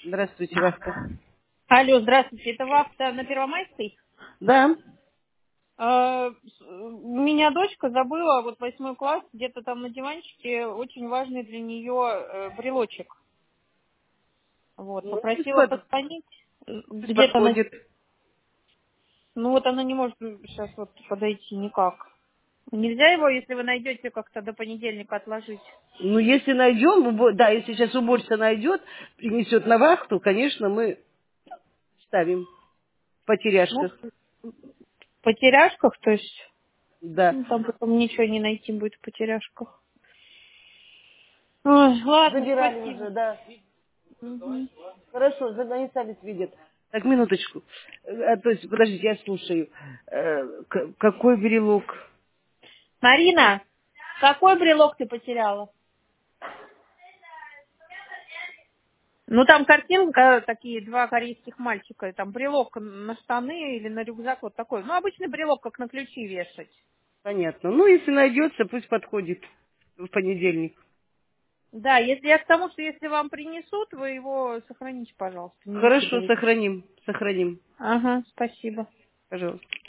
Здравствуйте, Вахта. Алло, здравствуйте, это Вахта на Первомайской? Да. У меня дочка забыла, вот 8 класс, где-то там на диванчике, очень важный для нее брелочек. Вот, Ну, попросила позвонить, пусть где-то на... подходит. Ну вот она не может сейчас вот подойти никак. Нельзя его, если вы найдете, как-то до понедельника отложить? Ну, если найдем, да, если сейчас уборщица найдет, принесет на вахту, конечно, мы ставим в Ну, потеряшках. в потеряшках, то есть, Да. ну, там потом ничего не найти будет в потеряшках. Ой, ладно, Забирали спасибо. уже, да. Мгм. Хорошо, они сами видят. Так, минуточку. То есть, подождите, я слушаю. Какой брелок? Марина, какой брелок ты потеряла? Ну, там картинка, такие два корейских мальчика, там брелок на штаны или на рюкзак вот такой. Ну, обычный брелок, как на ключи вешать. Понятно. Ну, если найдется, пусть подходит в понедельник. Да, если я к тому, что если вам принесут, вы его сохраните, пожалуйста, не Хорошо, выкидывайте. сохраним. Сохраним. Ага, спасибо. Пожалуйста.